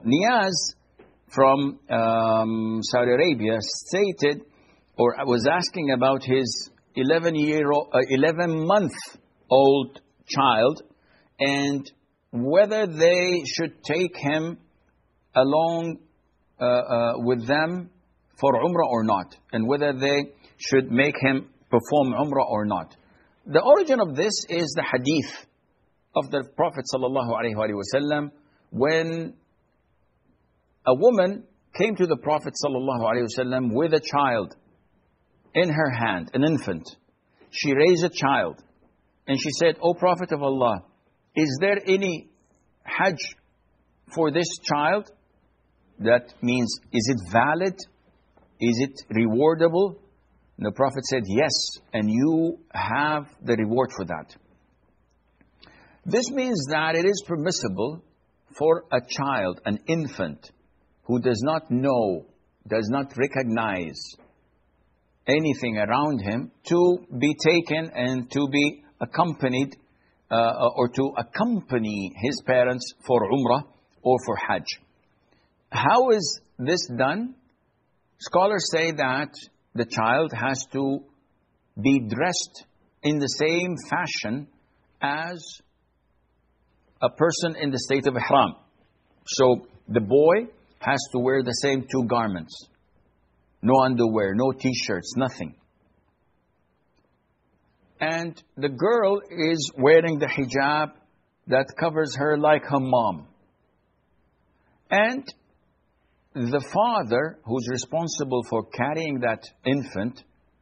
Niyaz from Saudi Arabia stated, or was asking about his 11-month-old child, and whether they should take him along with them for Umrah or not, and whether they should make him perform Umrah or not. The origin of this is the hadith of the Prophet ﷺ, when a woman came to the Prophet ﷺ with a child in her hand, an infant. She raised a child, and she said, "O Prophet of Allah, is there any Hajj for this child?" That means, is it valid? Is it rewardable? And the Prophet said, "Yes, and you have the reward for that." This means that it is permissible for a child, an infant, who does not know, does not recognize anything around him, to be taken and to be accompanied or to accompany his parents for Umrah or for Hajj. How is this done? Scholars say that the child has to be dressed in the same fashion as a person in the state of Ihram. So the boy has to wear the same two garments. No underwear, no t-shirts, nothing. And the girl is wearing the hijab that covers her like her mom. And the father, who's responsible for carrying that infant,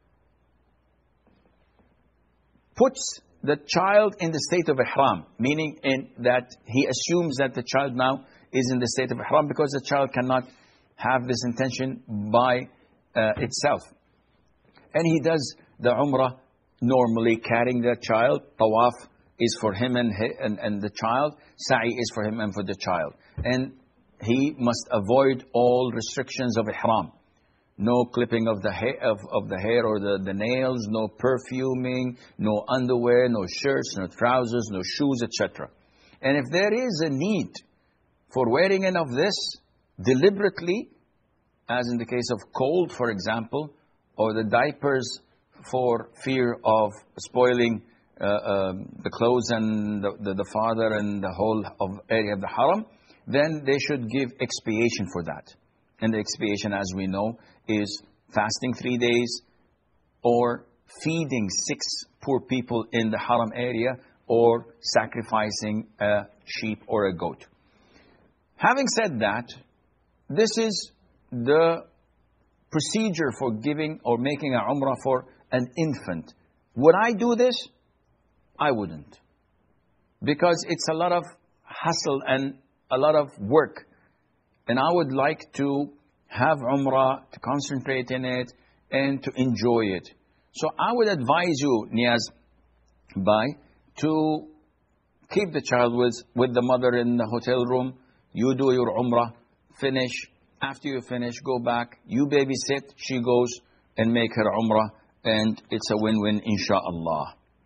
puts the child in the state of Ihram, meaning in that he assumes that the child now is in the state of Ihram, because the child cannot have this intention by itself. And he does the Umrah normally, carrying the child. Tawaf is for him and the child. Sa'i is for him and for the child. And he must avoid all restrictions of Ihram. No clipping of the hair, or the nails, no perfuming, no underwear, no shirts, no trousers, no shoes, etc. And if there is a need for wearing any of this deliberately, as in the case of cold, for example, or the diapers for fear of spoiling the clothes and the father and the whole area of the haram, then they should give expiation for that. And the expiation, as we know, is fasting 3 days, or feeding 6 poor people in the haram area, or sacrificing a sheep or a goat. Having said that, this is the procedure for giving or making a Umrah for an infant. Would I do this? I wouldn't. Because it's a lot of hustle and a lot of work. And I would like to have Umrah, to concentrate in it, and to enjoy it. So I would advise you, Niyaz Bhai, to keep the child with the mother in the hotel room. You do your Umrah, finish. After you finish, go back. You babysit, she goes and make her Umrah. And it's a win-win, inshaAllah.